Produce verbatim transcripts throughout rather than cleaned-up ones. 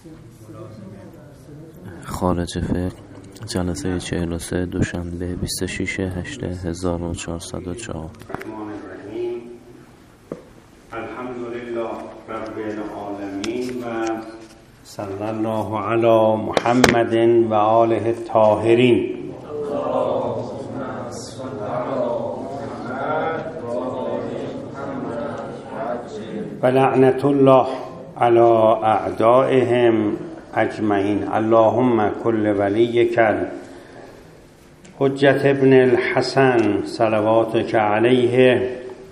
خارج فقه جلسه چهل و سه دوشنبه بیست و شش هشت هزار و چهارصد و چهار. الحمدلله رب العالمین و صلی الله علی محمد و آله الطاهرین. و لعنت الله علی اعدائهم اجمعین. اللهم کل ولیک حجت ابن الحسن صلواتک علیه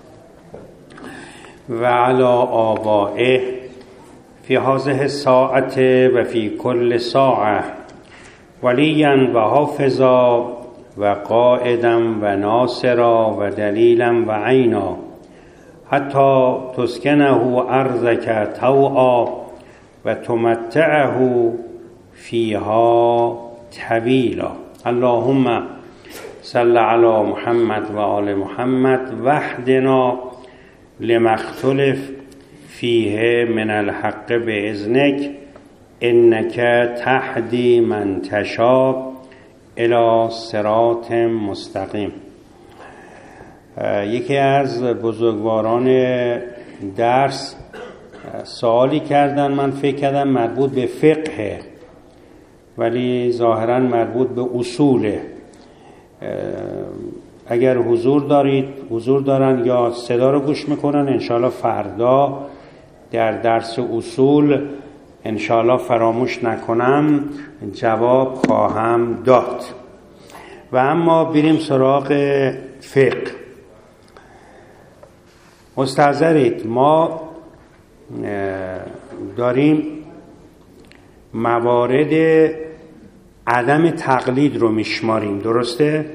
و علی آبائه فی هذه الساعة و فی کل ساعة ولیا و حافظا و قائدا و ناصرا و دلیلا و عینا حتی تسکنه ارضک طوعا و تمتعه فیها طویلا. اللهم صل علی محمد و آل محمد واهدنا لما اختلف فیه من الحق باذنک انک تهدی من تشاء الی صراط مستقیم. یکی از بزرگواران درس سوالی کردن، من فکر کردم مربوط به فقه ولی ظاهرا مربوط به اصوله. اگر حضور دارید، حضور دارن یا صدا رو گوش میکنن، انشالله فردا در درس اصول انشالله فراموش نکنم جواب خواهم داد. و اما بریم سراغ فقه. مستحضرید ما داریم موارد عدم تقلید رو میشماریم، درسته؟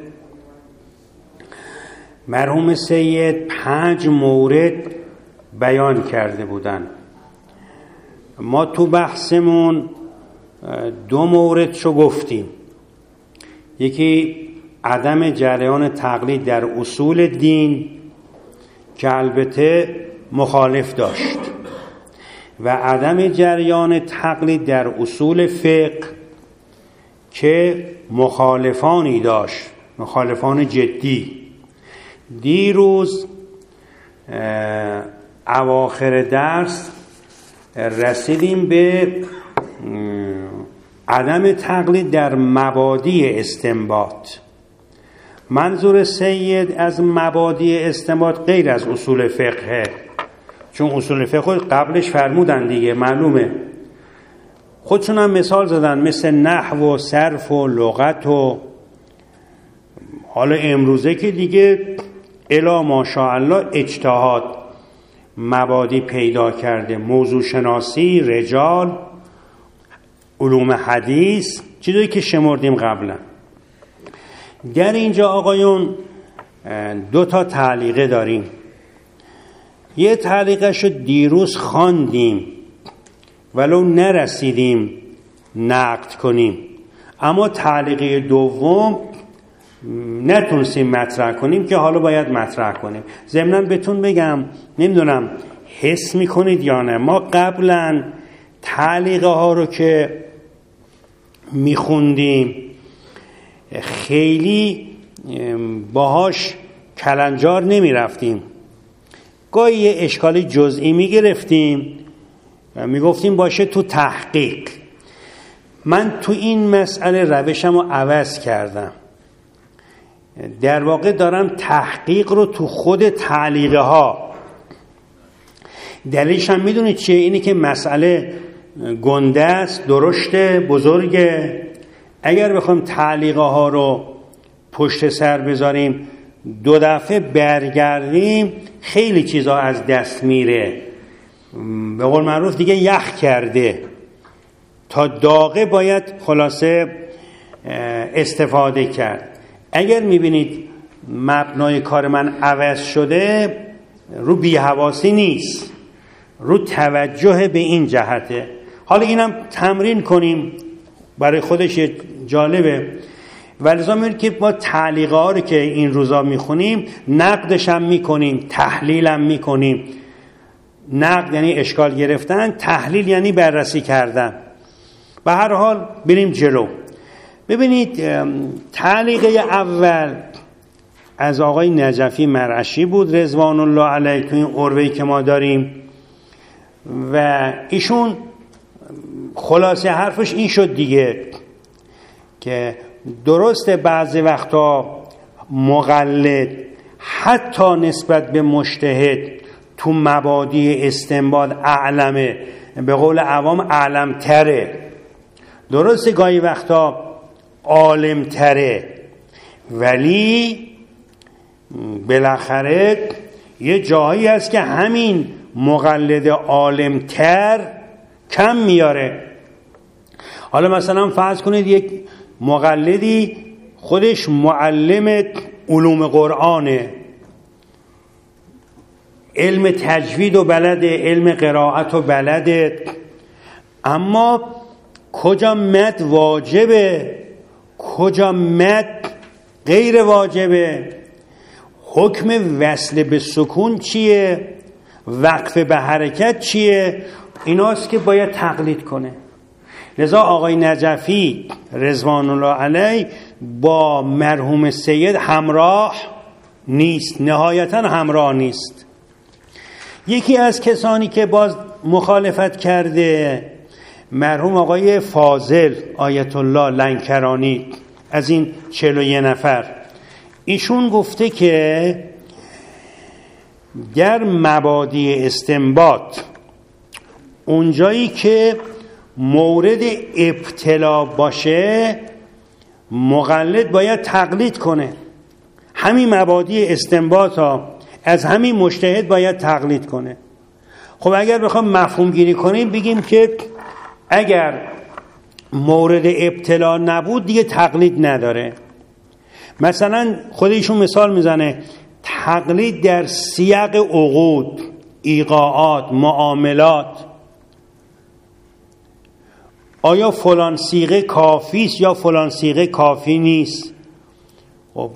مرحوم سید پنج مورد بیان کرده بودن. ما تو بحثمون دو موردشو گفتیم. یکی عدم جریان تقلید در اصول دین که البته مخالف داشت و عدم جریان تقلید در اصول فقه که مخالفانی داشت، مخالفان جدی. دیروز اواخر درس رسیدیم به عدم تقلید در مبادی استنباط. منظور سید از مبادی استنباط غیر از اصول فقه، چون اصول فقه قبلش فرمودن دیگه، معلومه. خودشون هم مثال زدن مثل نحو و صرف و لغت و حالا امروزه که دیگه الا ماشاءالله اجتهاد مبادی پیدا کرده، موضوع شناسی، رجال، علوم حدیث، چیزایی که شمردیم قبلا. در اینجا آقایون دو تا تعلیقه داریم. یه تعلیقش رو دیروز خواندیم ولو نرسیدیم نقد کنیم، اما تعلیقه دوم نتونستیم مطرح کنیم که حالا باید مطرح کنیم. ضمناً بهتون بگم، نمیدونم حس میکنید یا نه، ما قبلا تعلیقه ها رو که میخوندیم خیلی باهاش کلنجار نمیرفتیم. گاهی یه اشکالی جزئی میگرفتیم، میگفتیم باشه تو تحقیق. من تو این مسئله روشم رو عوض کردم. در واقع دارم تحقیق رو تو خود تعلیقه ها. دلیلش هم میدونید چیه؟ اینی که مسئله گنده است، درشته، بزرگه. اگر بخوایم تعلیقه ها رو پشت سر بذاریم دو دفعه برگردیم خیلی چیزا از دست میره. به قول معروف دیگه یخ کرده، تا داغه باید خلاصه استفاده کرد. اگر میبینید مبنای کار من عوض شده، رو بی‌حواسی نیست، رو توجه به این جهته. حالا اینم تمرین کنیم، برای خودش جالبه. ولذا میگه که ما تعلیقه ها رو که این روزا میخونیم نقدش هم میکنیم، تحلیل هم میکنیم. نقد یعنی اشکال گرفتن، تحلیل یعنی بررسی کردن. به هر حال بریم جلو. ببینید تعلیقه اول از آقای نجفی مرعشی بود رضوان الله علیه تو این قربه‌ای که ما داریم و ایشون خلاصه حرفش این شد دیگه که درسته بعضی وقتا مقلد حتی نسبت به مجتهد تو مبادی استنباط اعلمه، به قول عوام اعلم تره، درسته گاهی وقتا عالم تره، ولی بالاخره یه جایی هست که همین مقلد عالم تر کم میاره. حالا مثلا فرض کنید یک مقلدی خودش معلم علوم قرآنه، علم تجوید و بلده، علم قرائت و بلده، اما کجا مد واجبه کجا مد غیر واجبه، حکم وصل به سکون چیه، وقف به حرکت چیه، ایناست که باید تقلید کنه. لذا آقای نجفی رضوان الله علیه با مرحوم سید همراه نیست، نهایتا همراه نیست. یکی از کسانی که باز مخالفت کرده مرحوم آقای فاضل آیت الله لنکرانی، از این چهل و یک نفر، ایشون گفته که در مبادی استنباط اونجایی که مورد ابتلا باشه مقلد باید تقلید کنه. همین مبادی استنباط ها از همین مجتهد باید تقلید کنه. خب اگر بخوام مفهوم گیری کنیم بگیم که اگر مورد ابتلا نبود دیگه تقلید نداره. مثلا خودشون مثال میزنه تقلید در سیاق عقود، ایقاعات، معاملات، آیا فلان صیغه کافی است یا فلان صیغه کافی نیست. خب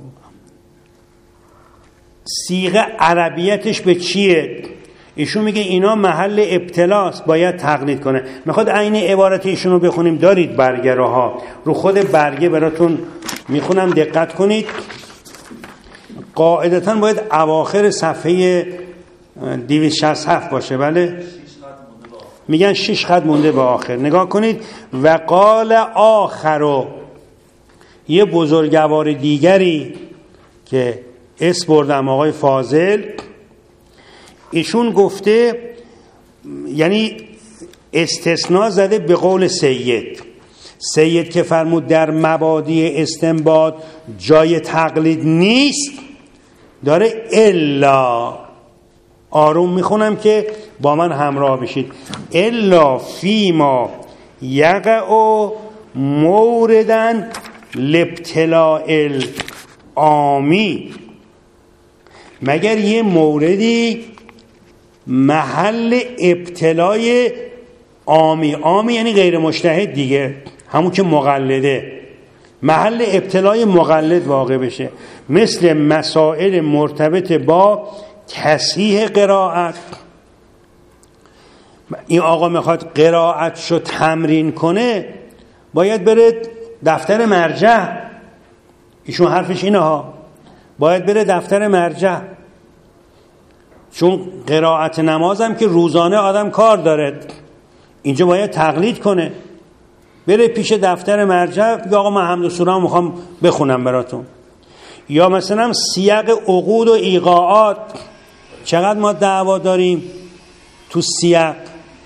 صیغه عربیتش به چیه؟ ایشون میگه اینا محل ابتلاست، باید تقلید کنه. میخواد عین عبارت ایشون رو بخونیم، دارید برگه ها، رو خود برگه براتون میخونم، دقت کنید. قاعدتاً باید اواخر صفحه دویست و شصت و هفت باشه. بله میگن شش خط مونده به آخر. نگاه کنید. و قال آخرو، یه بزرگوار دیگری که اسم بردم آقای فاضل، ایشون گفته، یعنی استثناء زده به قول سید. سید که فرمود در مبادی استنباط جای تقلید نیست، داره الا، آروم میخونم که با من همراه بشید، الا فیما یقع موردن لابتلاء العامی، مگر یه موردی محل ابتلای عامی، عامی یعنی غیر مجتهد دیگه، همون که مقلده، محل ابتلای مقلد واقع بشه، مثل مسائل مرتبط با تصحیح قرائت. این آقا میخواد قرائتشو تمرین کنه، باید بره دفتر مرجع. ایشون حرفش اینه ها، باید بره دفتر مرجع، چون قرائت نمازم که روزانه آدم کار داره، اینجا باید تقلید کنه، بره پیش دفتر مرجع بگه آقا من حمد و سوره میخوام بخونم براتون. یا مثلا سیاق عقود و ایقاعات، چقدر ما دعوا داریم تو سیاق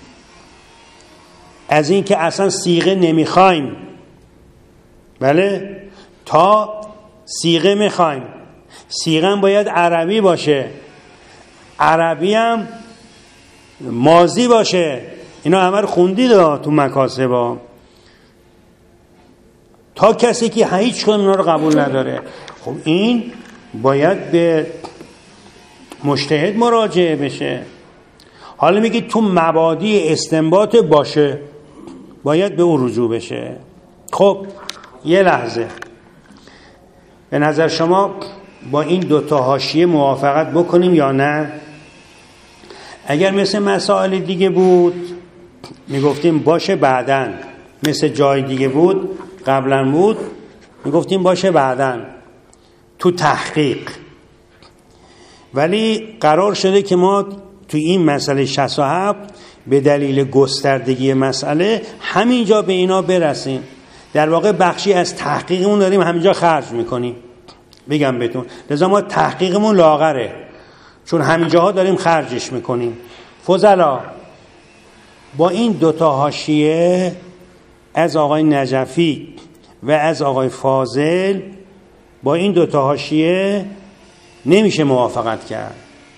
از این که اصلا صیغه نمیخوایم، بله، تا صیغه میخوایم. صیغه هم باید عربی باشه، عربی هم ماضی باشه. اینا همه رو خوندید تو مکاسبا. تا کسی که هیچ کدوم اینا رو قبول نداره، خب این باید به مجتهد مراجعه بشه. حالا میگی تو مبادی استنباط باشه، باید به اون رجوع بشه. خب یه لحظه، به نظر شما با این دوتا حاشیه موافقت بکنیم یا نه؟ اگر مثل مسائل دیگه بود میگفتیم باشه بعدن، مثل جای دیگه بود قبلا بود میگفتیم باشه بعدن تو تحقیق، ولی قرار شده که ما تو این مسئله شصت و هفت به دلیل گستردگی مسئله همینجا به اینا برسیم. در واقع بخشی از تحقیقمون داریم همینجا خرج میکنیم. بگم بهتون لذا ما تحقیقمون لاغره چون همینجاها داریم خرجش میکنیم. فضلا با این دوتا حاشیه از آقای نجفی و از آقای فاضل، با این دوتا حاشیه نمیشه موافقت کرد.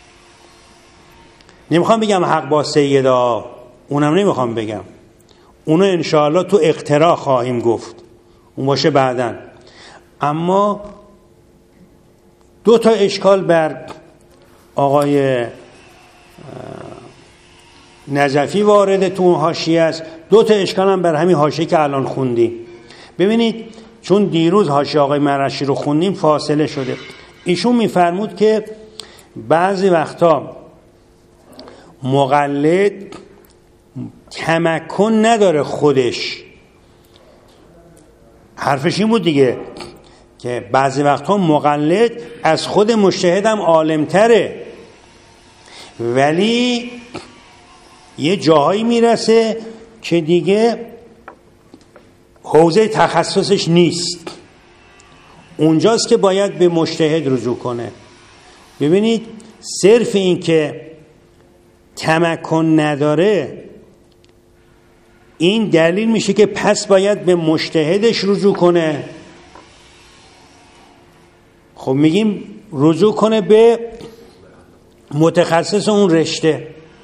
نمیخوام بگم حق با سیدا، اونم نمیخوام بگم، اونو انشاءالله تو اقتراح خواهیم گفت، اون باشه بعدن. اما دو تا اشکال بر آقای نجفی وارد تو اون حاشیه است، دو تا اشکال هم بر همین حاشیه که الان خوندیم. ببینید چون دیروز حاشیه آقای مرشی رو خوندیم فاصله شده. ایشون میفرمود که بعضی وقتا مقلد تمکن نداره خودش، حرفش این بود دیگه که بعضی وقتا مقلد از خود مجتهد هم عالمتره، ولی یه جاهایی میرسه که دیگه حوزه تخصصش نیست، اونجاست که باید به مجتهد رجوع کنه. ببینید صرف این که تمکن نداره این دلیل میشه که پس باید به مجتهدش رجوع کنه. خب میگیم رجوع کنه به متخصص اون رشته.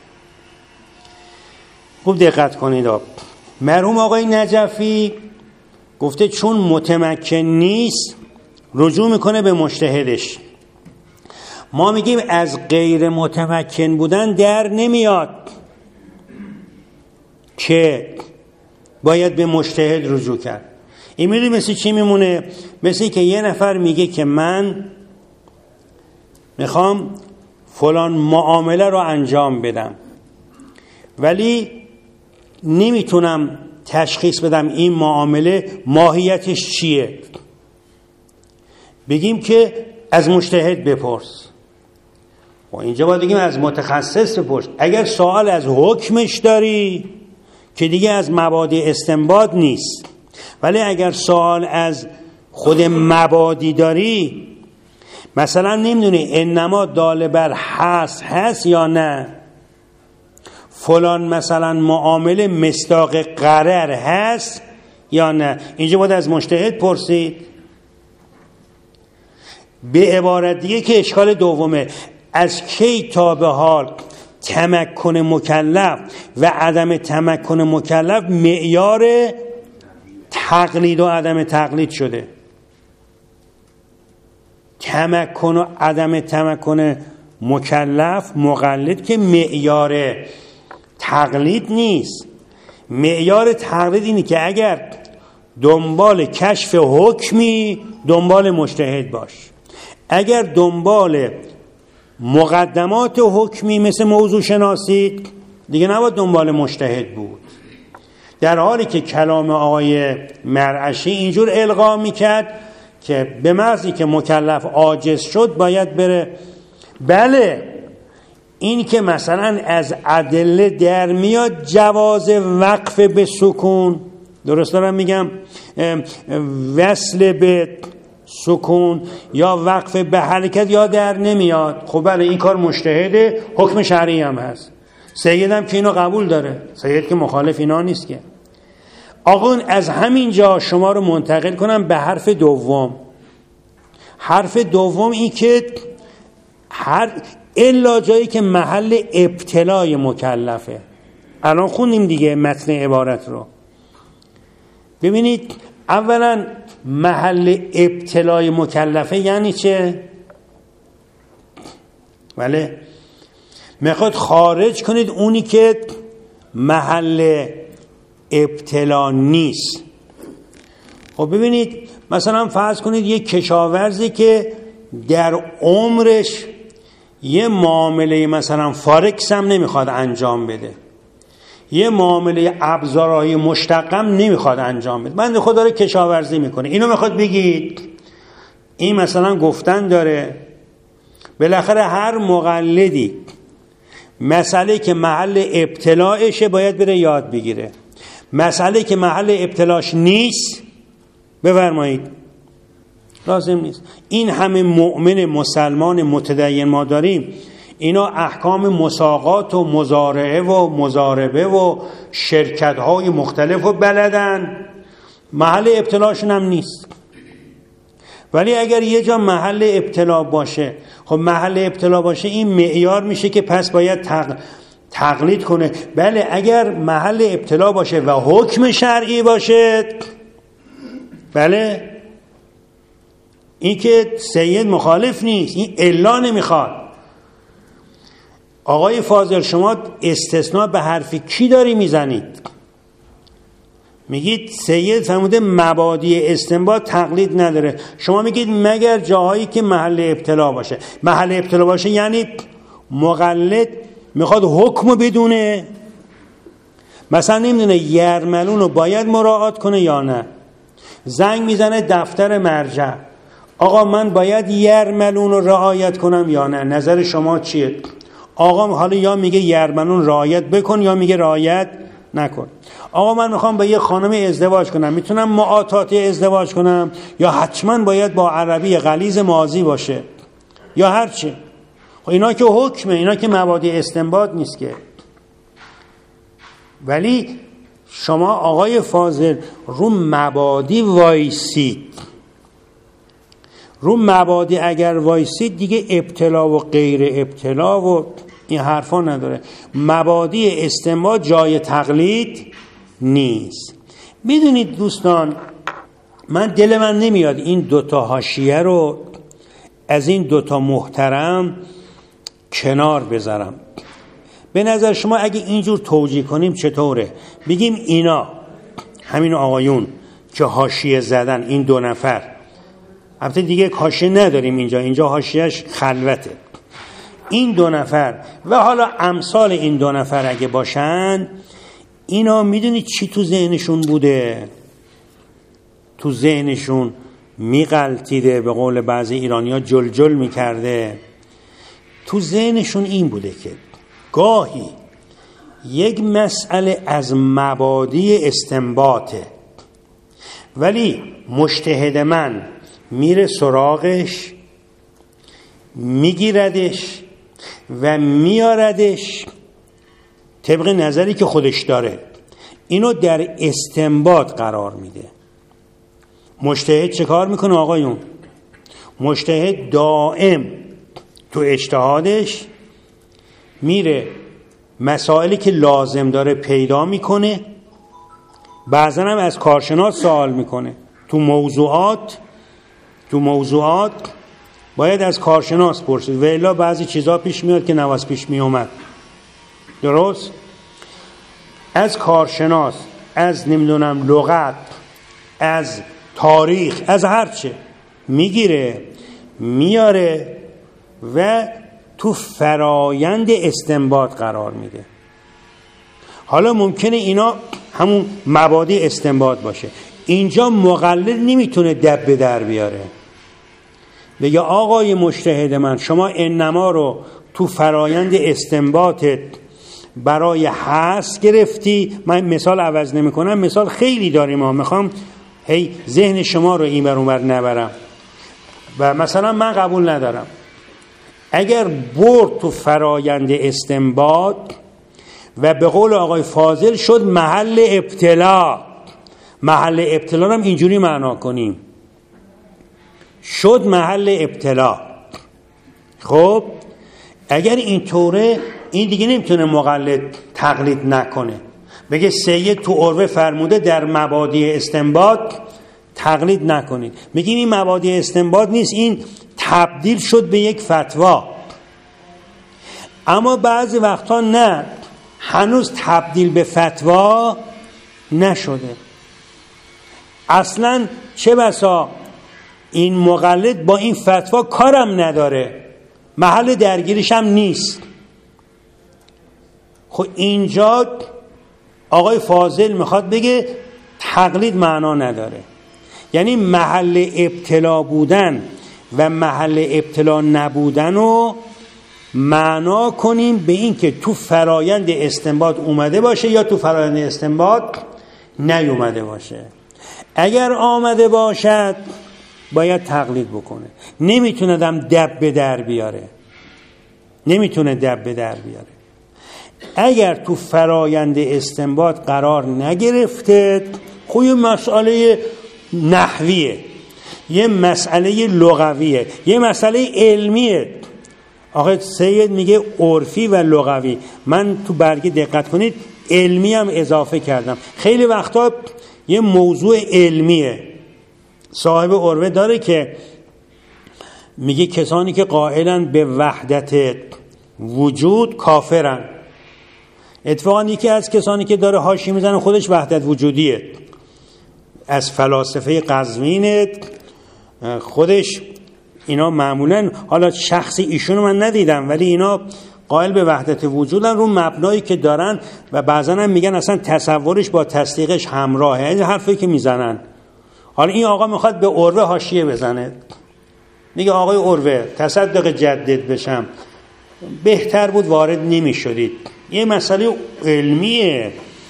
خوب دقت کنید. مرحوم آقای نجفی گفته چون متمکن نیست رجوع میکنه به مجتهدش. ما میگیم از غیر متمکن بودن در نمیاد که باید به مجتهد رجوع کرد. این میدونی مثل چی میمونه؟ مثل که یه نفر میگه که من میخوام فلان معامله رو انجام بدم ولی نمیتونم تشخیص بدم این معامله ماهیتش چیه. بگیم که از مجتهد بپرس. و اینجا باید بگیم از متخصص بپرس. اگر سوال از حکمش داری که دیگه از مبادی استنباط نیست، ولی اگر سوال از خود مبادی داری، مثلا نمیدونی انما دال بر هست هست یا نه، فلان مثلا معامله مصداق قرر هست یا نه، اینجا باید از مجتهد پرسید. به عبارت دیگه که اشکال دومه، از کی تا به حال تمکن مکلف و عدم تمکن مکلف معیار تقلید و عدم تقلید شده؟ تمکن و عدم تمکن مکلف مقلد که معیار تقلید نیست. معیار تقلید اینه که اگر دنبال کشف حکمی دنبال مجتهد باش، اگر دنبال مقدمات حکمی مثل موضوع شناسی دیگه نباید دنبال مجتهد بود. در حالی که کلام آقای مرعشی اینجور القا میکرد که به محضی که مکلف عاجز شد باید بره. بله این که مثلا از ادله در میاد جواز وقف به سکون، درست دارم میگم، وصل به سکون یا وقف به حرکت یا در نمیاد. خب بله این کار مجتهده، حکم شرعی هم هست. سید هم که اینو قبول داره، سید که مخالف اینا نیست که. آقا از همین جا شما رو منتقل کنم به حرف دوم. حرف دوم این که هر الا جایی که محل ابتلای مکلفه. الان خوندیم دیگه متن عبارت رو. ببینید اولا محل ابتلای مکلفه یعنی چه؟ بله میخواد خارج کنید اونی که محل ابتلا نیست. خب ببینید مثلا فرض کنید یک کشاورزی که در عمرش یه معامله مثلا فارکس هم نمیخواد انجام بده، یه معامله ابزارهای مشتقم نمیخواد انجام بده، بنده خدا رو کشاورزی میکنه، اینو میخواد بگید این مثلا گفتن داره. بالاخره هر مقلدی مسئله که محل ابتلاعشه باید بره یاد بگیره، مسئله که محل ابتلاعش نیست بفرمایید لازم نیست. این همه مؤمن مسلمان متدین ما داریم، اینا احکام مساقات و مزارعه و مزاربه و شرکت های مختلف و بلدن، محل ابتلاعشون هم نیست. ولی اگر یه جا محل ابتلا باشه، خب محل ابتلا باشه این معیار میشه که پس باید تق... تقلید کنه. بله اگر محل ابتلا باشه و حکم شرعی باشه، بله این که سید مخالف نیست، این الا نمیخواد. آقای فاضل شما استثناء به حرف کی داری میزنید؟ میگید سید فرموده مبادی استنباط تقلید نداره، شما میگید مگر جاهایی که محل ابتلا باشه. محل ابتلا باشه یعنی مقلد میخواد حکم بدونه، مثلا نمیدونه یرملون رو باید مراعات کنه یا نه، زنگ میزنه دفتر مرجع، آقا من باید یرملون رو رعایت کنم یا نه، نظر شما چیه؟ آقا حالا یا میگه یرملون رعایت بکن یا میگه رعایت نکن. آقا من میخوام با یه خانم ازدواج کنم، میتونم معاطات ازدواج کنم یا حتما باید با عربی غلیظ ماضی باشه یا هر چی؟ اینا که حکمه، اینا که مبادی استنباط نیست که. ولی شما آقای فاضل رو مبادی وایسید، رو مبادی اگر وایسید دیگه ابتلا و غیر ابتلا و این حرفا نداره. مبادی استنباط جای تقلید نیست. میدونید دوستان، من دل من نمیاد این دوتا حاشیه رو از این دوتا محترم کنار بذارم. به نظر شما اگه اینجور توجیه کنیم چطوره؟ بگیم اینا همین آقایون که حاشیه زدن، این دو نفر، البته دیگه حاشیه نداریم اینجا، اینجا حاشیه‌اش خلوته، این دو نفر و حالا امثال این دو نفر اگه باشن، اینا میدونید چی تو ذهنشون بوده؟ تو ذهنشون میغلطیده، به قول بعضی ایرانی‌ها جل جل میکرده. تو ذهنشون این بوده که گاهی یک مسئله از مبادی استنباطه، ولی مجتهد من میره سراغش، میگیردش و میاردش طبق نظری که خودش داره، اینو در استنباط قرار میده. مجتهد چه کار میکنه آقایون؟ مجتهد دائم تو اجتهادش میره مسائلی که لازم داره پیدا میکنه، بعضا هم از کارشناس سوال میکنه. تو موضوعات تو موضوعات باید از کارشناس پرسید، و الا بعضی چیزا پیش میاد که نواز پیش میومد. درست؟ از کارشناس، از نمیدونم لغت، از تاریخ، از هر چه میگیره میاره و تو فرایند استنباط قرار میده. حالا ممکنه اینا همون مبادی استنباط باشه، اینجا مقلد نمیتونه دب به در بیاره بگه آقای مجتهد من شما انما رو تو فرایند استنباطت برای حس گرفتی. من مثال عوض نمی کنم، مثال خیلی داریم، ما میخوام هی ذهن شما رو این بر اون بر نبرم. و مثلا من قبول ندارم اگر برد تو فرایند استنباط و به قول آقای فاضل شد محل ابتلا، محل ابتلا هم اینجوری معنا کنیم، شد محل ابتلا. خب اگر اینطوره، این دیگه نمیتونه مقلد تقلید نکنه، بگه سید تو عروه فرموده در مبادی استنباط تقلید نکنید. میگیم این مبادی استنباط نیست، این تبدیل شد به یک فتوا. اما بعضی وقتا نه، هنوز تبدیل به فتوا نشده. اصلا چه بسا این مقلد با این فتوا کارم نداره، محل درگیریش هم نیست. خب اینجا آقای فاضل میخواد بگه تقلید معنا نداره، یعنی محل ابتلا بودن و محل ابتلا نبودن رو معنا کنیم به این که تو فرایند استنباط اومده باشه یا تو فرایند استنباط نیومده باشه. اگر آمده باشد باید تقلید بکنه، نمیتونه دم دب به در بیاره، نمیتونه دب به در بیاره. اگر تو فرایند استنباط قرار نگرفته، خب یه مسئله نحویه، یه مسئله لغویه، یه مسئله علمیه. آقای سید میگه عرفی و لغوی، من تو برگه دقت کنید علمی هم اضافه کردم. خیلی وقتا یه موضوع علمیه، صاحب عروه داره که میگه کسانی که قائلن به وحدت وجود کافرن. اتفاقا یکی از کسانی که داره حاشیه میزنه خودش وحدت وجودیه، از فلاسفه قزوین خودش. اینا معمولا، حالا شخصی ایشونو من ندیدم، ولی اینا قائل به وحدت وجودن رو مبنایی که دارن و بعضا هم میگن اصلا تصورش با تصدیقش همراهه. این حرفی که میزنن. حالا این آقا میخواد به عروه حاشیه بزنه، میگه آقای عروه تصدق جدد بشم، بهتر بود وارد نمیشدید. یه مسئله علمیه،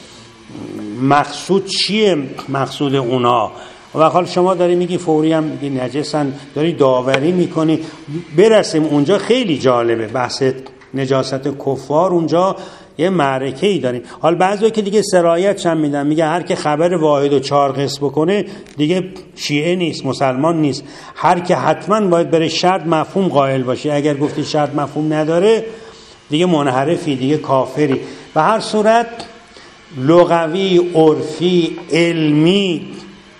مقصود چیه؟ مقصود اونا. و حال شما داری میگی فوری هم میگی نجسن، داری داوری میکنی. برسیم اونجا خیلی جالبه، بحث نجاست کفار اونجا یه معرکه ای داریم. حال بعضی که دیگه سرایت چند میدن، میگه هر که خبر واحد و چهار قسم بکنه دیگه شیعه نیست، مسلمان نیست. هر که حتما باید بره شرط مفهوم قائل باشه، اگر گفتی شرط مفهوم نداره دیگه منحرفی، دیگه کافری. به هر صورت لغوی، عرفی، علمی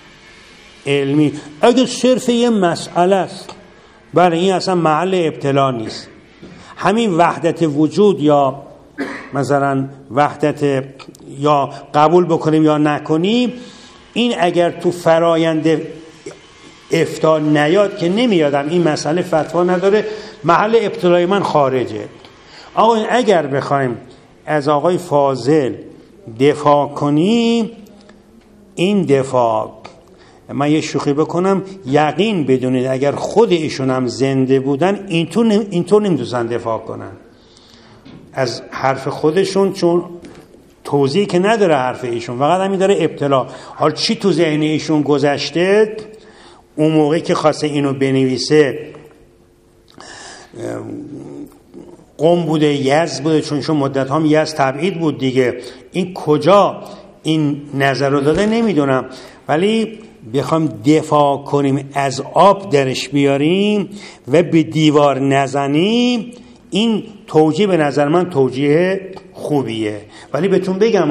علمی اگه صرف یه مسئله است، برای این اصلا محل ابتلا نیست. همین وحدت وجود یا مثلا وحدت یا قبول بکنیم یا نکنیم، این اگر تو فرایند افتاد نیاد که نمیادم، این مسئله فتوا نداره، محل ابتلای من خارجه. آقا اگر بخوایم از آقای فاضل دفاع کنیم، این دفاع، من یه شوخی بکنم، یقین بدونید اگر خود ایشون هم زنده بودن اینطور اینطور نمی‌دونن دفاع کنن از حرف خودشون، چون توضیح که نداره حرف ایشون، فقط همین داره ابتلا. حالا چی تو ذهن ایشون گذشته اون موقعی که خواسته اینو بنویسه، قم بوده، یزد بوده، چون شون مدت هم یزد تبعید بود دیگه، این کجا این نظر رو داده نمیدونم. ولی بخوام دفاع کنیم از آب درش بیاریم و به دیوار نزنیم، این توجیه به نظر من توجیه خوبیه. ولی بهتون بگم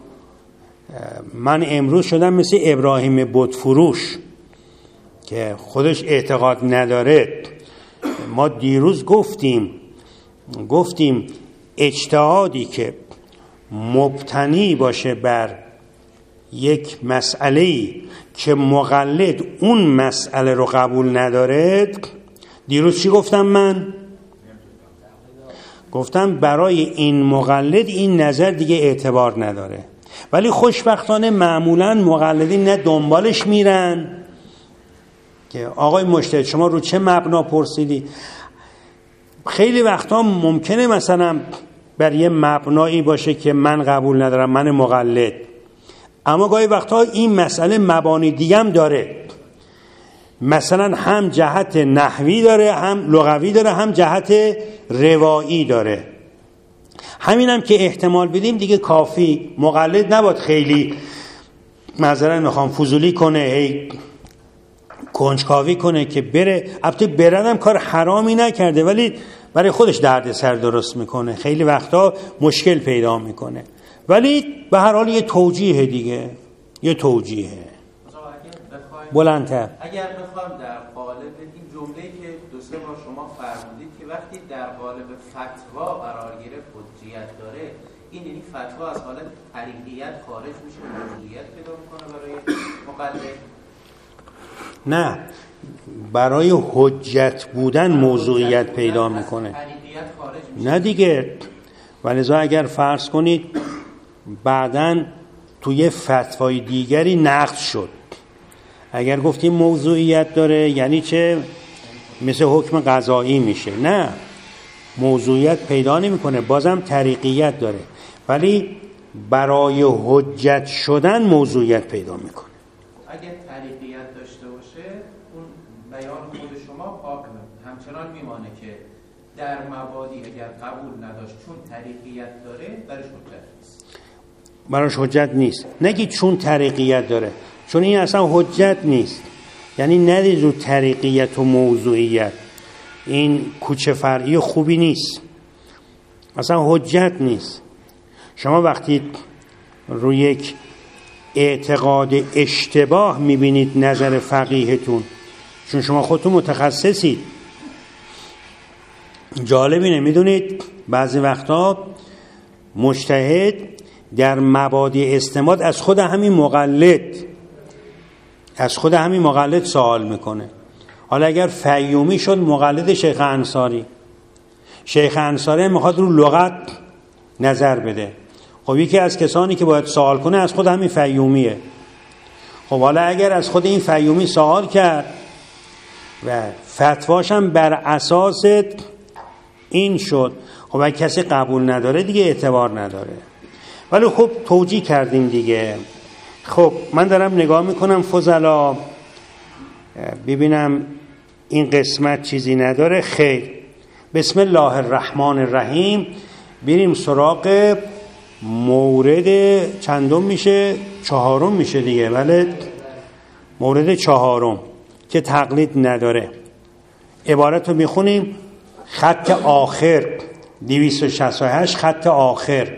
من امروز شدم مثل ابراهیم بت فروش که خودش اعتقاد نداره. ما دیروز گفتیم گفتیم اجتهادی که مبتنی باشه بر یک مسئله‌ای که مقلد اون مسئله رو قبول نداره. دیروز چی گفتم من؟ گفتم برای این مقلد این نظر دیگه اعتبار نداره. ولی خوشبختانه معمولاً مقلدین نه دنبالش میرن که آقای مجتهد شما رو چه مبنا پرسیدی. خیلی وقتا ممکنه مثلا بر یه مبنایی باشه که من قبول ندارم، من مقلد، اما گاهی وقتا این مسئله مبانی دیگه هم داره. مثلا هم جهت نحوی داره، هم لغوی داره، هم جهت روایی داره. همین هم که احتمال بدیم دیگه کافی. مقلد نباید خیلی مثلا میخوام فضولی کنه، هی کنجکاوی کنه که بره. البته برنم کار حرامی نکرده، ولی برای خودش درد سر درست میکنه، خیلی وقتا مشکل پیدا میکنه. ولی به هر حال یه توجیه دیگه، یه توجیه بلندتر. اگر بخوام در قالب این جمله‌ای که دو سه بار شما فرمودید که وقتی در قالب فتوا قرار گرفت حجیت داره، این یعنی فتوا از حالت طریقیت خارج میشه و حجیت پیدا میکنه برای مقلد؟ نه، برای حجت بودن موضوعیت پیدا میکنه. نه دیگه. ولذا اگر فرض کنید بعدن توی فتوای دیگری نقض شد. اگر گفتیم موضوعیت داره یعنی چه؟ مثل حکم قضایی میشه. نه، موضوعیت پیدا نمیکنه، بازم طریقیت داره، ولی برای حجت شدن موضوعیت پیدا میکنه. اگر طریقیت داشته باشه اون بیان خود شما پاک همچنان میمانه که در مبادی اگر قبول نداشت چون طریقیت داره برش حجت نیست. براش حجت نیست. نگید چون طریقیت داره، چون این اصلا حجت نیست. یعنی ندید رو طریقیت و موضوعیت، این کوچه فرعی خوبی نیست، اصلا حجت نیست. شما وقتی روی یک اعتقاد اشتباه میبینید نظر فقیهتون، چون شما خودتون متخصصید، جالب اینه میدونید بعضی وقتا مجتهد در مبادی استنباط از خود همین مقلد از خود همین مقلد سوال میکنه. حالا اگر فیومی شد مقلد شیخ انصاری، شیخ انصاری میخواد رو لغت نظر بده، خب یکی از کسانی که باید سوال کنه از خود همین فیومیه. خب حالا اگر از خود این فیومی سوال کرد و فتواشم بر اساس این شد، خب اگه کسی قبول نداره دیگه اعتبار نداره. ولی خب توجیه کردیم دیگه. خب من دارم نگاه میکنم فضلا ببینم این قسمت چیزی نداره. خیر، بسم الله الرحمن الرحیم. بریم سراغ مورد چندم میشه؟ چهارم میشه دیگه. بله، مورد چهارم که تقلید نداره. عبارت رو میخونیم، خط آخر دویست و شصت و هشت، خط آخر.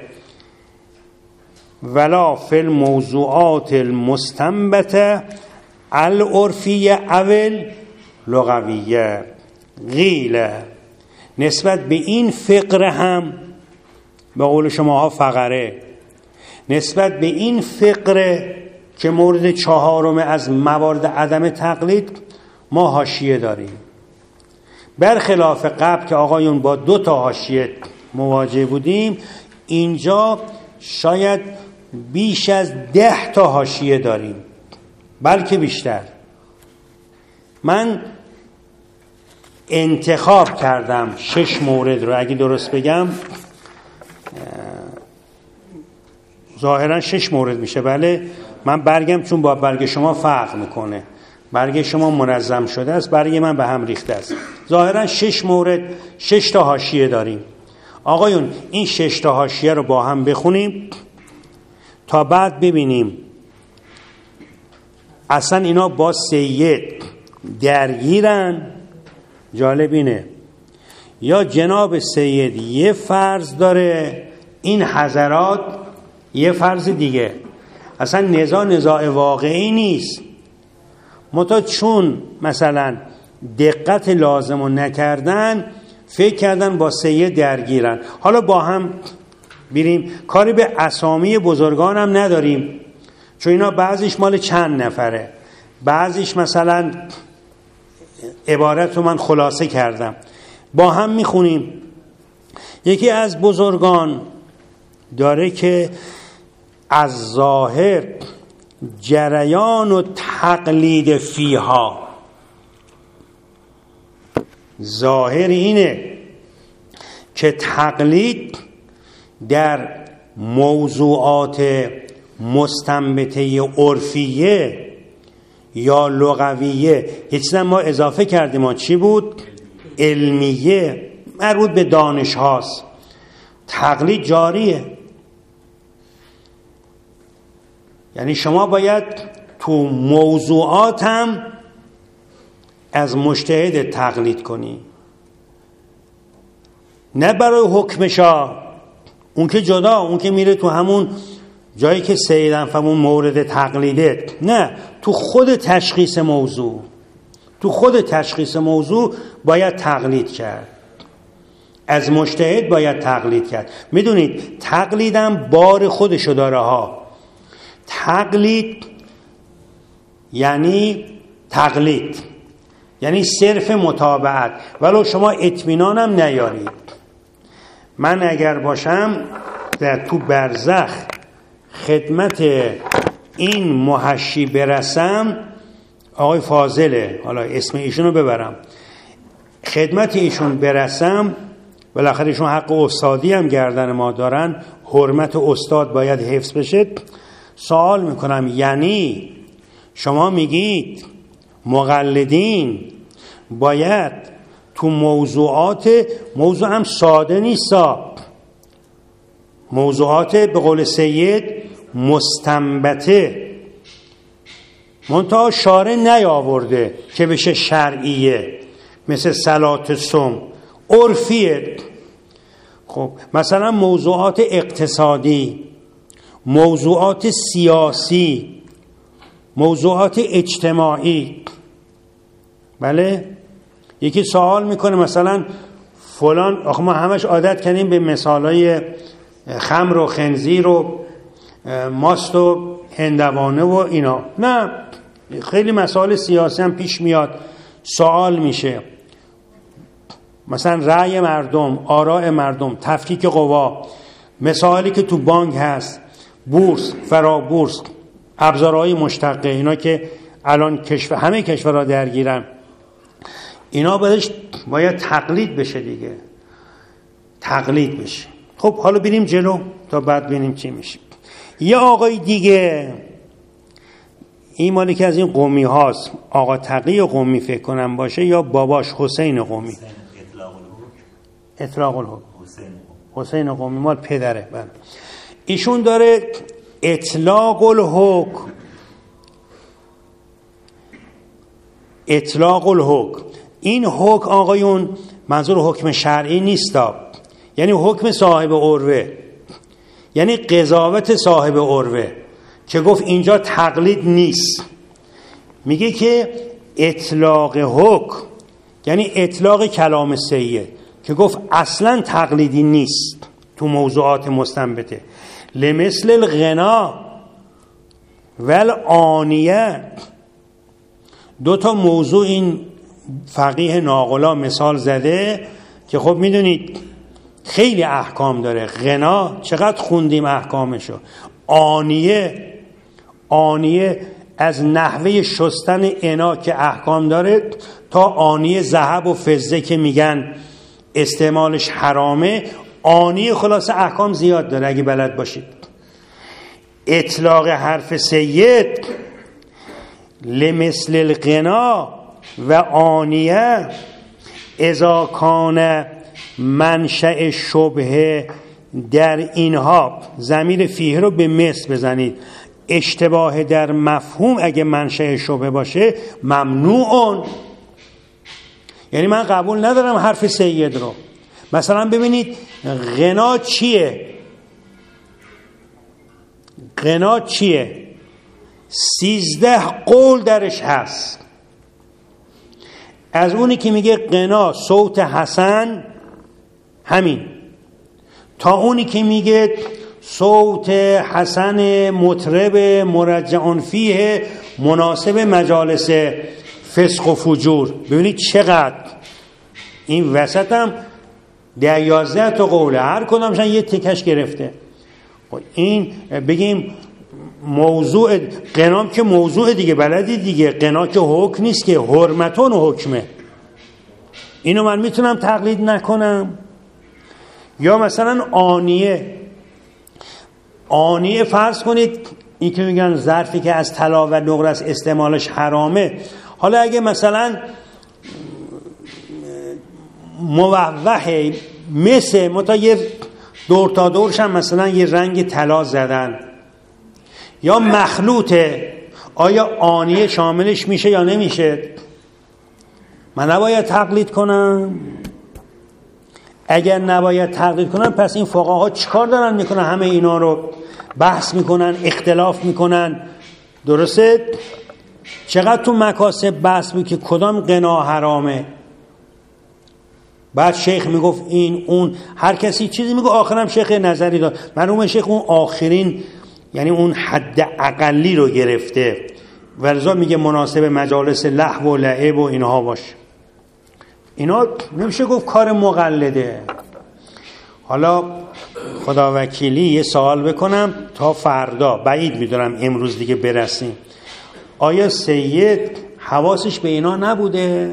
ولا فی الموضوعات المستنبطه العرفیه اول لغویه قیل. نسبت به این فقره هم، به قول شماها فقره، نسبت به این فقره که مورد چهارم از موارد عدم تقلید ما حاشیه داریم. برخلاف قبل که آقایون با دو تا حاشیه مواجه بودیم، اینجا شاید بیش از ده تا حاشیه داریم، بلکه بیشتر. من انتخاب کردم شش مورد رو، اگه درست بگم ظاهرا شش مورد میشه. بله، من برگم چون با برگ شما فرق میکنه، برگ شما منظم شده است، برگ من به هم ریخته است. ظاهرا شش مورد، شش تا حاشیه داریم. آقایون این شش تا حاشیه رو با هم بخونیم تا بعد ببینیم اصلا اینا با سید درگیرن. جالب اینه یا جناب سید یه فرض داره، این حضرات یه فرض دیگه. اصلا نزاع نزاع واقعی نیست، متا چون مثلا دقت لازم رو نکردن فکر کردن با سید درگیرن. حالا با هم بریم، کاری به اسامی بزرگان هم نداریم، چون اینا بعضیش مال چند نفره، بعضیش مثلا عبارت رو من خلاصه کردم. با هم میخونیم. یکی از بزرگان داره که از ظاهر جریان و تقلید فیها، ظاهر اینه که تقلید در موضوعات مستنبطه عرفیه یا لغویه، یه چیز ما اضافه کردیم، ما چی بود؟ علمیه، مربوط به دانش هاست، تقلید جاریه. یعنی شما باید تو موضوعات هم از مجتهد تقلید کنی، نه برای حکمشا، اون که جدا، اون که میره تو همون جایی که سیدن فهمون مورد تقلیده، نه، تو خود تشخیص موضوع، تو خود تشخیص موضوع باید تقلید کرد، از مجتهد باید تقلید کرد. میدونید تقلیدم بار خودشو داره ها. تقلید یعنی تقلید یعنی صرف متابعت، ولو شما اطمینانم نیارید. من اگر باشم در تو برزخ خدمت این محشی برسم، آقای فاضله، حالا اسم ایشونو ببرم، خدمت ایشون برسم، بالاخره ایشون حق استادی هم گردن ما دارن، حرمت استاد باید حفظ بشه. سوال میکنم یعنی شما میگید مقلدین باید تو موضوعات، موضوع هم ساده نیستا، موضوعات به قول سید مستنبته، منتها شارع نیاورده که بشه شرعیه، مثل صلات صوم عرفیه. خب مثلا موضوعات اقتصادی، موضوعات سیاسی، موضوعات اجتماعی، بله. یکی سوال میکنه مثلا فلان، آخه ما همش عادت کردیم به مثالای خمر و خنزیر و ماست و هندوانه و اینا، نه، خیلی مسائل سیاسی هم پیش میاد، سوال میشه مثلا رأی مردم، آراء مردم، تفکیک قوا، مسائلی که تو بانک هست، بورس، فرابورس، ابزارهای مشتقه، اینا که الان کشور، همه کشورها درگیرن، اینا بهش باید تقلید بشه دیگه، تقلید بشه. خب حالا بریم جلو تا بعد ببینیم چی میشه. یه آقای دیگه، این مالی که از این قومی هاست، آقا تقی قومی فکر کنم باشه، یا باباش حسین قومی، اطلاق الحکم، حسین قومی مال پدره، بله. ایشون داره اطلاق الحکم، اطلاق الحکم، این حکم آقایون منظور حکم شرعی نیستا، یعنی حکم صاحب عروه، یعنی قضاوت صاحب عروه که گفت اینجا تقلید نیست. میگه که اطلاق حکم یعنی اطلاق کلام سید که گفت اصلا تقلیدی نیست تو موضوعات مستنبته. لمثل الغنا والآنیه، دو تا موضوع این فقیه ناقلا مثال زده که خب میدونید خیلی احکام داره. غنا چقدر خوندیم احکامشو. آنیه، آنیه از نحوه شستن انا که احکام داره تا آنیه ذهب و فضه که میگن استعمالش حرامه. آنیه خلاصه احکام زیاد داره اگه بلد باشید. اطلاق حرف سید لمثل الغنا و آنیه اذا کان منشأ شبهه، در اینها ضمیر فیه رو به مثل بزنید، اشتباه در مفهوم اگه منشأ شبهه باشه ممنوعون. یعنی من قبول ندارم حرف سید رو. مثلا ببینید غنا چیه؟ غنا چیه؟ سیزده قول درش هست. از اونی که میگه غنا صوت حسن همین، تا اونی که میگه صوت حسن مطرب مرجعون فیه مناسب مجالس فسق و فجور. ببینید چقدر این وسط هم ده یازده تا قوله، هر کدامشن یه تکش گرفته. این بگیم موضوع قنام که موضوع دیگه بلدی دیگه، قنا که حکم نیست که، حرمتون حکمه. اینو من میتونم تقلید نکنم. یا مثلا آنیه، آنیه فرض کنید این که میگن ظرفی که از طلا و نقره است استعمالش حرامه. حالا اگه مثلا موحه مثل متا یه دور تا دورش هم مثلا یه رنگ طلا زدن یا مخلوطه، آیا آنیه شاملش میشه یا نمیشه؟ من نباید تقلید کنم؟ اگر نباید تقلید کنم پس این فقها چیکار دارن میکنن؟ همه اینا رو بحث میکنن، اختلاف میکنن، درسته؟ چقدر تو مکاسب بحث بود که کدام غنا حرامه. بعد شیخ میگفت این اون، هر کسی چیزی میگه، آخرم شیخ نظری داد. معلومه شیخ اون آخرین یعنی اون حد اقلی رو گرفته و لذا میگه مناسب مجالس لهو و لعب و اینها باشه. اینا نمیشه گفت کار مقلده. حالا خدا وکیلی یه سوال بکنم تا فردا، بعید میدونم امروز دیگه برسیم. آیا سید حواسش به اینا نبوده؟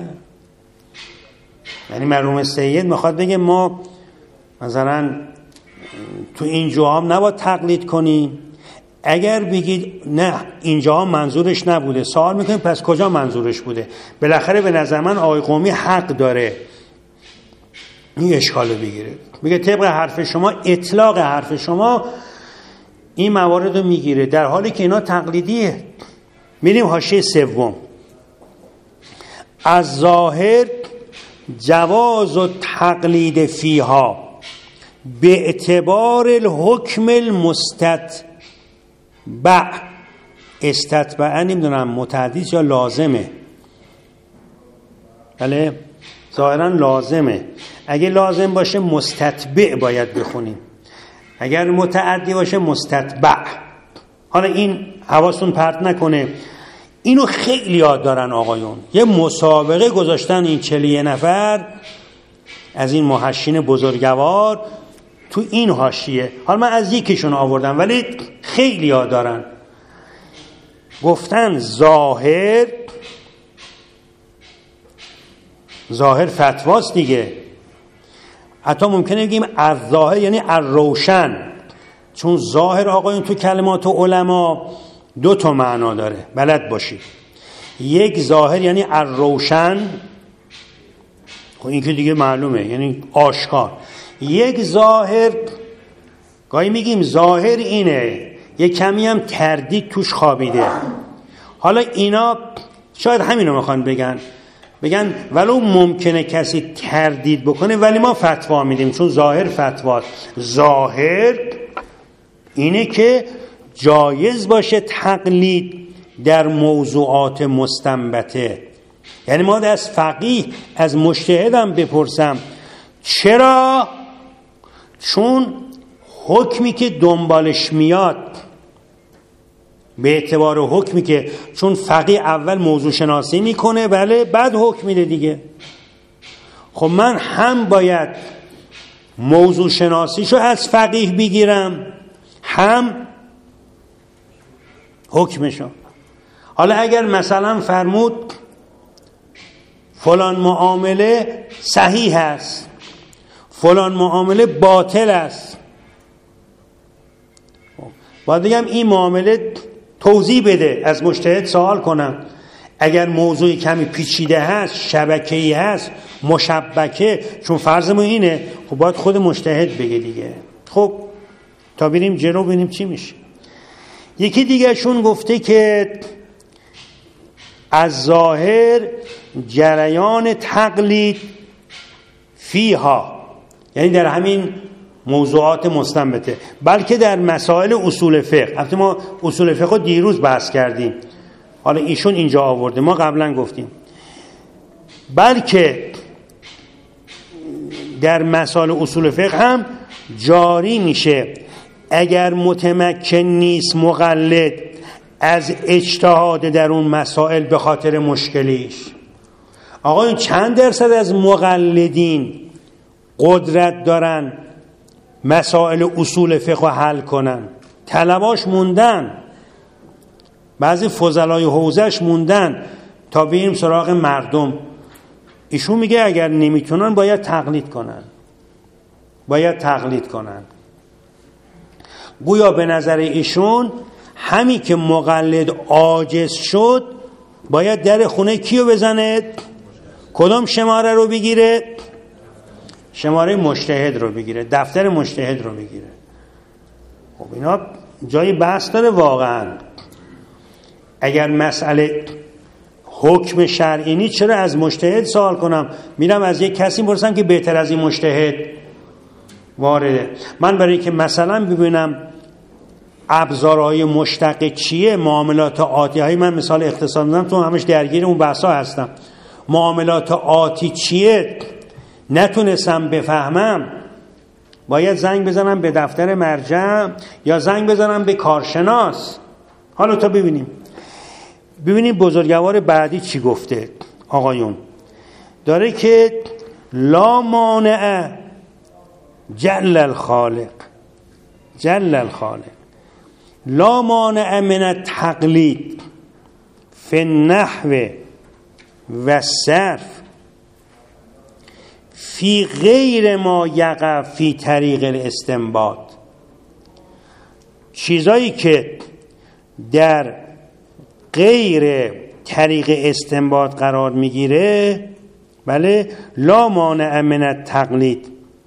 یعنی مرحوم سید میخواد بگه ما مثلا تو این جاها هم نباید تقلید کنیم؟ اگر بگید نه اینجا منظورش نبوده، سوال میکنیم پس کجا منظورش بوده؟ بالاخره به نظر من آقای قمی حق داره این اشکالو بگیره، بگه طبق حرف شما، اطلاق حرف شما این موارد رو میگیره، در حالی که اینا تقلیدیه. میریم حاشیه سوم. از ظاهر جواز و تقلید فیها به اعتبار الحکم المستتبع. استتبع نمیدونم متعدیست یا لازمه، بله ظاهرا لازمه. اگه لازم باشه مستتبع باید بخونیم، اگر متعدی باشه مستتبع. حالا این حواستون پرت نکنه، اینو خیلی یاد دارن آقایون. یه مسابقه گذاشتن این چلیه نفر از این محشین بزرگوار تو این حاشیه. حالا من از یکیشون آوردم ولی خیلی یاد دارن. گفتن ظاهر، ظاهر فتواست دیگه. حتی ممکنه بگیم از ظاهر یعنی از روشن، چون ظاهر آقایون تو کلمات علما دو تا معنا داره، بلد باشید. یک ظاهر یعنی از روشن، خب این که دیگه معلومه یعنی آشکار. یک ظاهر گاهی میگیم ظاهر اینه، یک کمی هم تردید توش خوابیده. حالا اینا شاید همینو میخوان بگن، بگن ولو ممکنه کسی تردید بکنه ولی ما فتوا میدیم چون ظاهر فتواست. ظاهر اینه که جایز باشه تقلید در موضوعات مستنبته. یعنی ما از فقیه، از مجتهدم بپرسم چرا؟ چون حکمی که دنبالش میاد به اعتبار حکمی که، چون فقیه اول موضوع شناسی میکنه بله، بعد حکم میده دیگه. خب من هم باید موضوع شناسیشو از فقیه بگیرم هم حکمشو. حالا اگر مثلا فرمود فلان معامله صحیح است، فلان معامله باطل است، باید بگم این معامله توضیح بده، از مجتهد سوال کنم. اگر موضوعی کمی پیچیده هست، شبکه‌ای هست، مشبکه، چون فرضمون اینه، خب باید خود مجتهد بگه دیگه. خب تا بریم جلو ببینیم چی میشه. یکی دیگه شون گفته که از ظاهر جریان تقلید فیها، یعنی در همین موضوعات مستنبته، بلکه در مسائل اصول فقه. البته ما اصول فقه دیروز بحث کردیم، حالا ایشون اینجا آورده، ما قبلا گفتیم بلکه در مسائل اصول فقه هم جاری میشه اگر متمکن نیست مقلد از اجتهاد در اون مسائل به خاطر مشکلیش. آقا این چند درصد از مقلدین قدرت دارن مسائل اصول فقه حل کنن؟ طلباش موندن، بعضی فضلای حوزش موندن تا بریم سراغ مردم. ایشون میگه اگر نمیتونن باید تقلید کنن، باید تقلید کنن. گویا به نظر ایشون همی که مقلد عاجز شد باید در خونه کیو بزنه؟ کدام شماره رو بگیره؟ شماره مجتهد رو بگیره، دفتر مجتهد رو بگیره. خب اینا جای بحث داره واقعا. اگر مسئله حکم شرعی نیست چرا از مجتهد سوال کنم؟ میرم از یک کسی پرسم که بهتر از این مجتهد وارده. من برای که مثلا ببینم ابزارهای مشتق چیه، معاملات آتی های، من مثال اقتصاد میزنم تو همش درگیر اون بحثا هستم، معاملات آتی چیه نتونستم بفهمم، باید زنگ بزنم به دفتر مرجع یا زنگ بزنم به کارشناس. حالا تا ببینیم ببینیم بزرگوار بعدی چی گفته. آقایون داره که لا مانع جل الخالق جل الخالق لا مانع من التقلید فی النحو و الصرف فی غیر ما یقع فی طریق الاستنباط. چیزایی که در غیر طریق استنباط قرار میگیره، بله، لا مانع من التقلید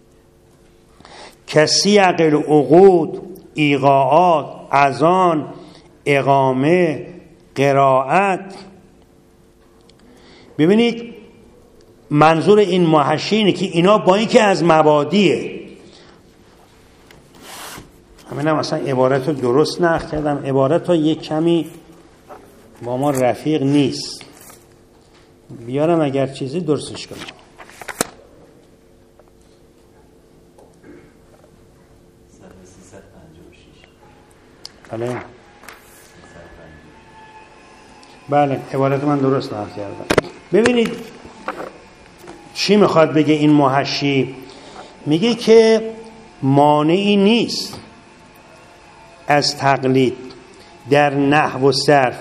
کسیق العقود، ایقاعات، اذان، اقامه، قرائت. ببینید منظور این محشی اینه که اینا با اینکه از مبادیه، همینم اصلا عبارت رو درست نقل کردم، عبارت رو یک کمی با ما رفیق نیست، بیارم اگر چیزی درستش کنم. بله بله عبارت من درست نقل کردم. ببینید چی میخواد بگه این محشی؟ میگه که مانعی نیست از تقلید در نحو و صرف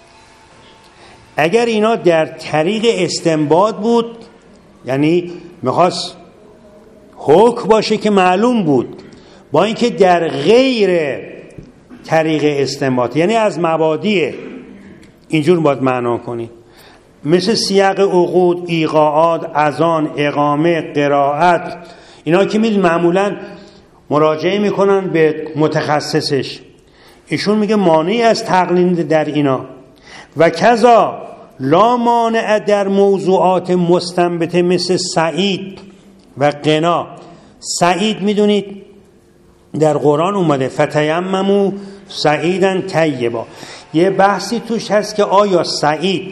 اگر اینا در طریق استنباط بود، یعنی میخواست حکم باشه که معلوم بود، با اینکه در غیر طریق استنباط یعنی از مبادیه، اینجور باید معنا کنید، مثل سیاق عقود، ایقاعات، اذان، اقامه، قرائت. اینا که میل معمولا مراجعه میکنن به متخصصش، ایشون میگه مانعی از تقلید در اینا. و کذا لا مانع در موضوعات مستنبطه مثل سعید و قنا. سعید میدونید در قرآن اومده فتیمموا سعیدا طیبا، یه بحثی توش هست که آیا سعید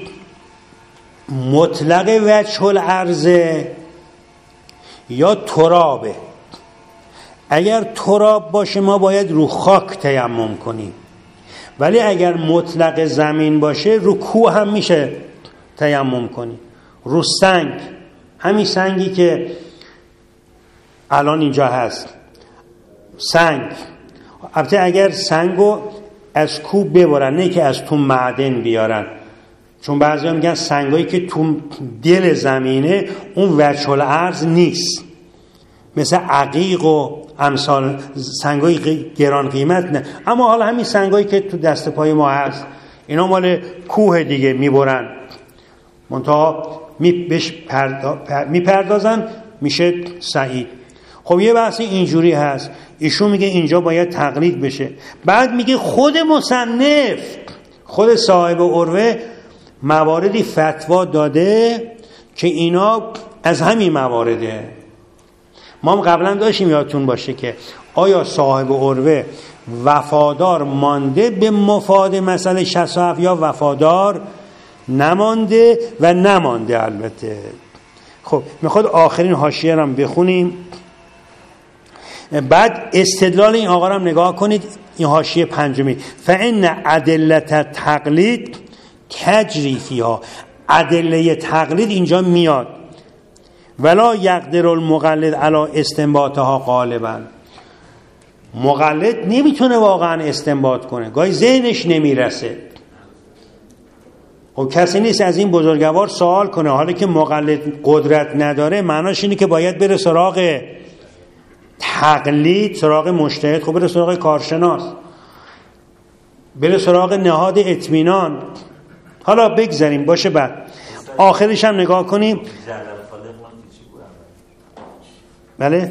مطلق وجه الارضه یا ترابه. اگر تراب باشه ما باید رو خاک تیمم کنیم، ولی اگر مطلق زمین باشه رو کوه هم میشه تیمم کنیم، رو سنگ، همین سنگی که الان اینجا هست، سنگ. البته اگر سنگو از کوه ببرن، نه که از تو معدن بیارن، چون بعضی هم میگن سنگایی که تو دل زمینه اون وجه الارض نیست، مثل عقیق و امثال سنگای گران قیمت نه. اما حالا همین سنگایی که تو دست پای ما هست اینا مال کوه دیگه، میبرن منتها میپردازن میشه سعید. خب یه بحث اینجوری هست، ایشون میگه اینجا باید تقلید بشه. بعد میگه خود مصنف، خود صاحب عروه مواردی فتوا داده که اینا از همین موارده. ما هم قبلا داشتیم یادتون باشه که آیا صاحب عروه وفادار مانده به مفاد مسئله شصت و هفت یا وفادار نمانده و نمانده. البته خب میخواد آخرین حاشیه رو هم بخونیم، بعد استدلال این آقا رو هم نگاه کنید. این حاشیه پنجمی، فإن ادله تقلید تجری فیها، ادله تقلید اینجا میاد، ولا یقدر المقلد علی استنباطها غالبا. مقلد نمیتونه واقعا استنباط کنه، گاهی ذهنش نمیرسه. و کسی نیست از این بزرگوار سوال کنه حالا که مقلد قدرت نداره، معناش اینه که باید بره سراغ تقلید، سراغ مجتهد. خب بره سراغ کارشناس، بره سراغ نهاد اطمینان. حالا بگذاریم باشه، بعد آخرش هم نگاه کنیم. بله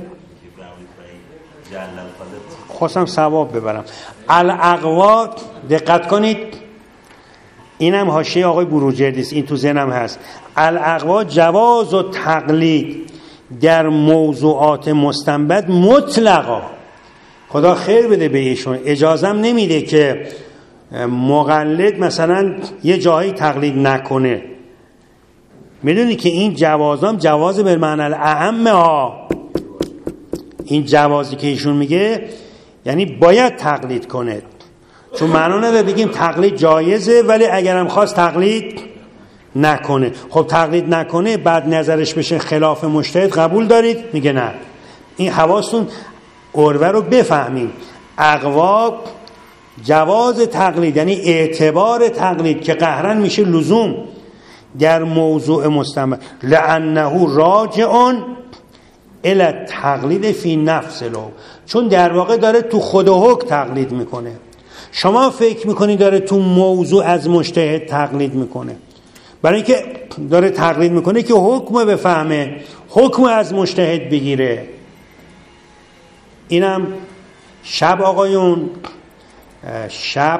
خواستم ثواب ببرم. الاقوا، دقت کنید، اینم حاشیه آقای بروجردی است، این تو ذهنم هست. الاقوا جواز و تقلید در موضوعات مستنبط مطلقا. خدا خیر بده به ایشون، اجازم نمیده که مقلد مثلا یه جایی تقلید نکنه. میدونی که این جوازام جواز به معنی الاعم ها، این جوازی که ایشون میگه یعنی باید تقلید کنه، چون معنا نداره بگیم تقلید جایزه ولی اگرم خواست تقلید نکنه. خب تقلید نکنه بعد نظرش بشه خلاف مجتهد، قبول دارید؟ میگه نه. این حواستون عروه رو بفهمیم. اقوا جواز تقلید یعنی اعتبار تقلید که قهرا میشه لزوم در موضوع مستمر، لانه راجع الی التقلید فی نفس له، چون در واقع داره تو خود حکم تقلید میکنه. شما فکر میکنی داره تو موضوع از مجتهد تقلید میکنه، برای اینکه داره تقلید میکنه که حکم بفهمه، حکم از مجتهد بگیره. اینم شب آقایون، شب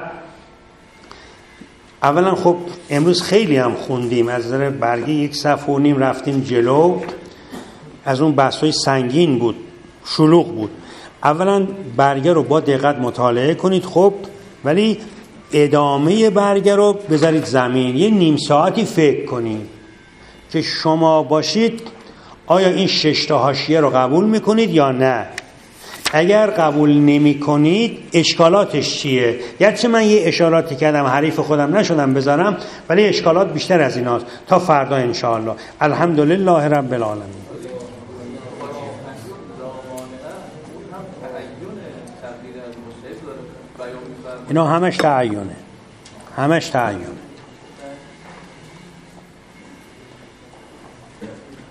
اولا خب امروز خیلی هم خوندیم، از نظر برگی یک صفحه و نیم رفتیم جلو، از اون بحث‌های سنگین بود، شلوغ بود. اولا برگه رو با دقت مطالعه کنید خب، ولی ادامه برگه رو بذارید زمین، یه نیم ساعتی فکر کنید که شما باشید آیا این شش تا حاشیه رو قبول میکنید یا نه. اگر قبول نمی کنید اشکالاتش چیه؟ گرچه من یه اشاراتی کردم، حریف خودم نشدم بذارم، ولی اشکالات بیشتر از ایناست. تا فردا انشاءالله. الحمدلله رب العالمین. اینا همش تعیونه، همش تعیونه.